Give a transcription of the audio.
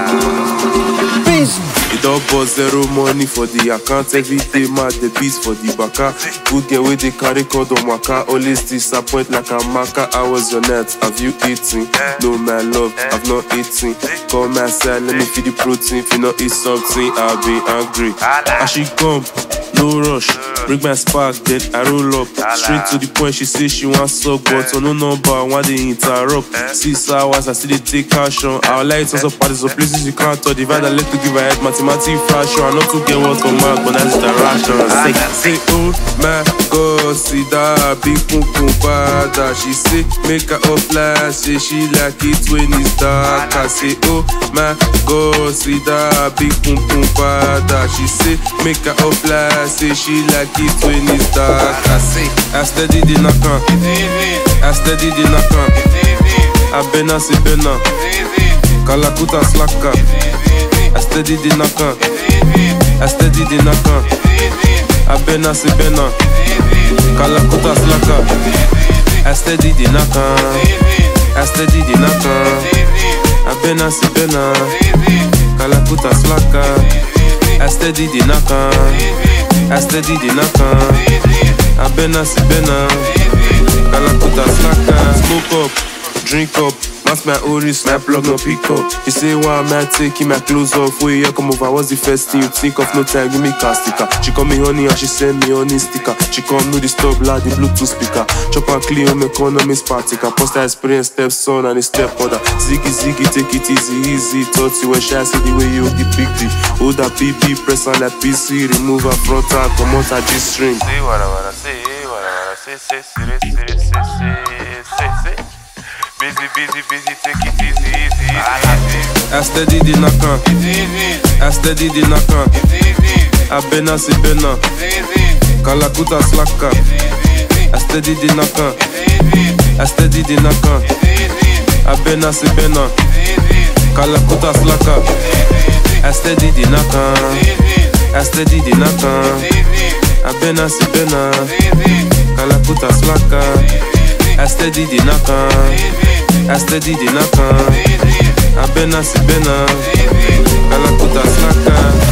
It all bust zero money for the account. Every day mad the beats for the baka. Good girl with the carry code on waka. Always disappoint like a marker. I was your net, have you eaten? No my love, I've not eaten. Call my side, let me feed the protein. If you not eat something, I'll be angry. I she come, no rush. Bring my spark, then I roll up. Straight to the point, she say she wants suck, but on no number, why they interrupt? 6 hours, I still take caution. Our lights also parties of places you can't touch. Divide and let to give her head, mathematics fraction. I not to get what on mark, but that's the ration. Say, oh my God, see that big pum pum bada. She say, make her offline, say she like it when it's dark. I say, oh my God, see that big pum pum bada. She say, make her offline, say she like it when it's dark. I say, I steady the knock on, I steady the knock on. I bena se bena, Kalakuta slaka. I steady the knock on, I steady the knock on. I bena se bena, Kalakuta slaka. I steady the knock on, I steady the knock on. I bena se bena, Kalakuta slaka. I steady the knock on, I steady the knock on. I bena se bena, Kalakuta slaka. Smoke up, drink up. That's my Oris, my plug no pick up. You say why am I taking my clothes off? Where you come over, what's the first thing you think of? No time, give me car sticker. She call me honey and she send me honey sticker. She come no the stop loud, the Bluetooth speaker. Chop and clean on my economy spartica. Post her experience stepson and a stepmother. Ziggy ziggy, take it easy. Thought you were shy, see the way you the big D. Hold that PP, press on that PC. Remove her front and come out her G-string. Say what I wanna say, what I wanna say. Busy, take it easy. I steady the knock on, I steady the knock on. I bena se bena, Kalakuta slaka. I steady the knock on, I steady the knock on. I bena se bena, Kalakuta slaka. I steady the knock on, I steady the knock on. I bena se bena, Kalakuta slaka. I steady the knock on, I steady the knock on. I bena se bena, Kalakuta slaka.